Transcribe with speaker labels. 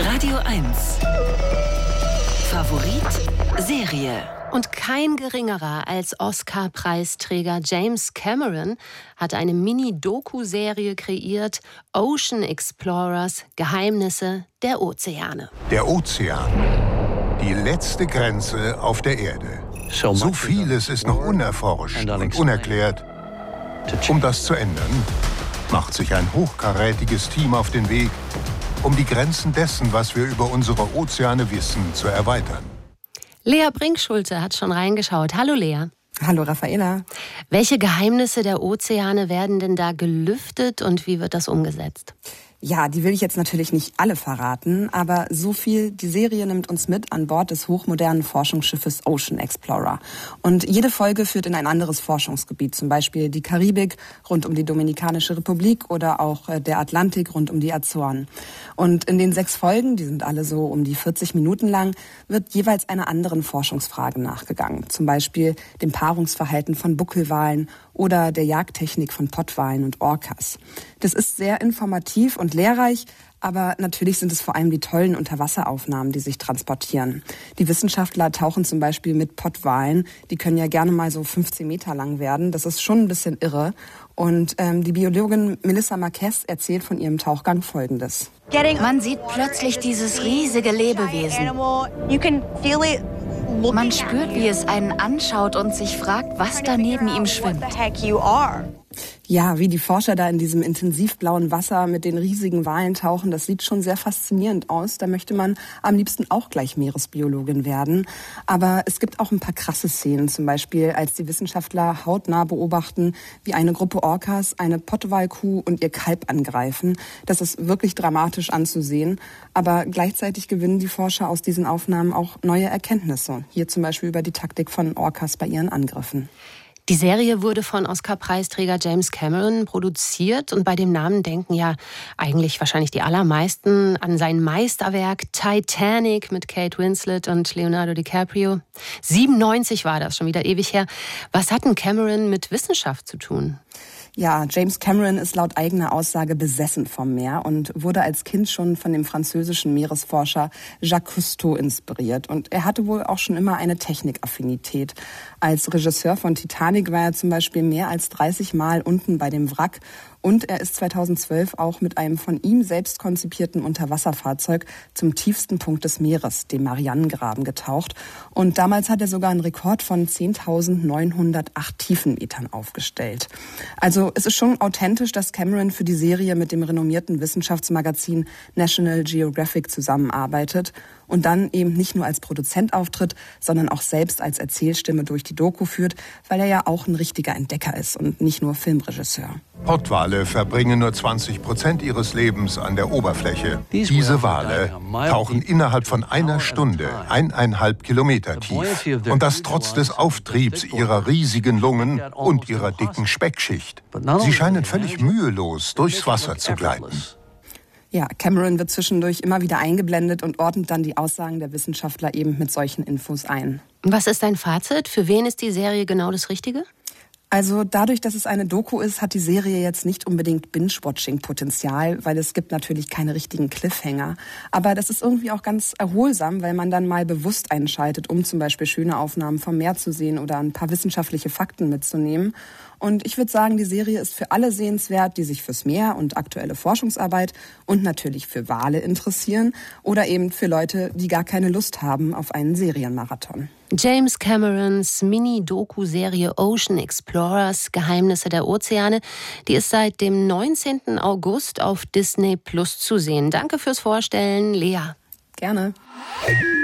Speaker 1: Radio 1. Favorit Serie.
Speaker 2: Und kein geringerer als Oscar-Preisträger James Cameron hat eine Mini-Doku-Serie kreiert, Ocean Explorers – Geheimnisse der Ozeane.
Speaker 3: Der Ozean, die letzte Grenze auf der Erde. So vieles ist noch unerforscht und unerklärt. Um das zu ändern, macht sich ein hochkarätiges Team auf den Weg, um die Grenzen dessen, was wir über unsere Ozeane wissen, zu erweitern.
Speaker 2: Lea Brinkschulte hat schon reingeschaut. Hallo Lea.
Speaker 4: Hallo Raffaela.
Speaker 2: Welche Geheimnisse der Ozeane werden denn da gelüftet und wie wird das umgesetzt?
Speaker 4: Ja, die will ich jetzt natürlich nicht alle verraten, aber so viel, die Serie nimmt uns mit an Bord des hochmodernen Forschungsschiffes Ocean Explorer. Und jede Folge führt in ein anderes Forschungsgebiet, zum Beispiel die Karibik rund um die Dominikanische Republik oder auch der Atlantik rund um die Azoren. Und in den 6 Folgen, die sind alle so um die 40 Minuten lang, wird jeweils einer anderen Forschungsfrage nachgegangen. Zum Beispiel dem Paarungsverhalten von Buckelwalen oder der Jagdtechnik von Pottwalen und Orcas. Das ist sehr informativ und lehrreich, aber natürlich sind es vor allem die tollen Unterwasseraufnahmen, die sich transportieren. Die Wissenschaftler tauchen zum Beispiel mit Pottwalen, die können ja gerne mal so 15 Meter lang werden. Das ist schon ein bisschen irre. Und die Biologin Melissa Marquez erzählt von ihrem Tauchgang Folgendes.
Speaker 5: Man sieht plötzlich dieses riesige Lebewesen. Man spürt, wie es einen anschaut und sich fragt, was da neben ihm schwimmt.
Speaker 4: Ja, wie die Forscher da in diesem intensivblauen Wasser mit den riesigen Walen tauchen, das sieht schon sehr faszinierend aus. Da möchte man am liebsten auch gleich Meeresbiologin werden. Aber es gibt auch ein paar krasse Szenen, zum Beispiel als die Wissenschaftler hautnah beobachten, wie eine Gruppe Orcas eine Pottwalkuh und ihr Kalb angreifen. Das ist wirklich dramatisch anzusehen. Aber gleichzeitig gewinnen die Forscher aus diesen Aufnahmen auch neue Erkenntnisse. Hier zum Beispiel über die Taktik von Orcas bei ihren Angriffen.
Speaker 2: Die Serie wurde von Oscar-Preisträger James Cameron produziert und bei dem Namen denken ja eigentlich wahrscheinlich die allermeisten an sein Meisterwerk Titanic mit Kate Winslet und Leonardo DiCaprio. 97 war das, schon wieder ewig her. Was hat denn Cameron mit Wissenschaft zu tun?
Speaker 4: Ja, James Cameron ist laut eigener Aussage besessen vom Meer und wurde als Kind schon von dem französischen Meeresforscher Jacques Cousteau inspiriert. Und er hatte wohl auch schon immer eine Technikaffinität. Als Regisseur von Titanic war er zum Beispiel mehr als 30 Mal unten bei dem Wrack. Und er ist 2012 auch mit einem von ihm selbst konzipierten Unterwasserfahrzeug zum tiefsten Punkt des Meeres, dem Marianengraben, getaucht. Und damals hat er sogar einen Rekord von 10.908 Tiefenmetern aufgestellt. Also es ist schon authentisch, dass Cameron für die Serie mit dem renommierten Wissenschaftsmagazin National Geographic zusammenarbeitet und dann eben nicht nur als Produzent auftritt, sondern auch selbst als Erzählstimme durch die Doku führt, weil er ja auch ein richtiger Entdecker ist und nicht nur Filmregisseur.
Speaker 3: Pottwale verbringen nur 20% ihres Lebens an der Oberfläche. Diese Wale tauchen innerhalb von einer Stunde 1,5 Kilometer tief. Und das trotz des Auftriebs ihrer riesigen Lungen und ihrer dicken Speckschicht. Sie scheinen völlig mühelos durchs Wasser zu gleiten.
Speaker 4: Ja, Cameron wird zwischendurch immer wieder eingeblendet und ordnet dann die Aussagen der Wissenschaftler eben mit solchen Infos ein.
Speaker 2: Was ist dein Fazit? Für wen ist die Serie genau das Richtige?
Speaker 4: Also dadurch, dass es eine Doku ist, hat die Serie jetzt nicht unbedingt Binge-Watching-Potenzial, weil es gibt natürlich keine richtigen Cliffhanger. Aber das ist irgendwie auch ganz erholsam, weil man dann mal bewusst einschaltet, um zum Beispiel schöne Aufnahmen vom Meer zu sehen oder ein paar wissenschaftliche Fakten mitzunehmen. Und ich würde sagen, die Serie ist für alle sehenswert, die sich fürs Meer und aktuelle Forschungsarbeit und natürlich für Wale interessieren oder eben für Leute, die gar keine Lust haben auf einen Serienmarathon.
Speaker 2: James Camerons Mini-Doku-Serie Ocean Explorers – Geheimnisse der Ozeane, die ist seit dem 19. August auf Disney Plus zu sehen. Danke fürs Vorstellen, Lea.
Speaker 4: Gerne.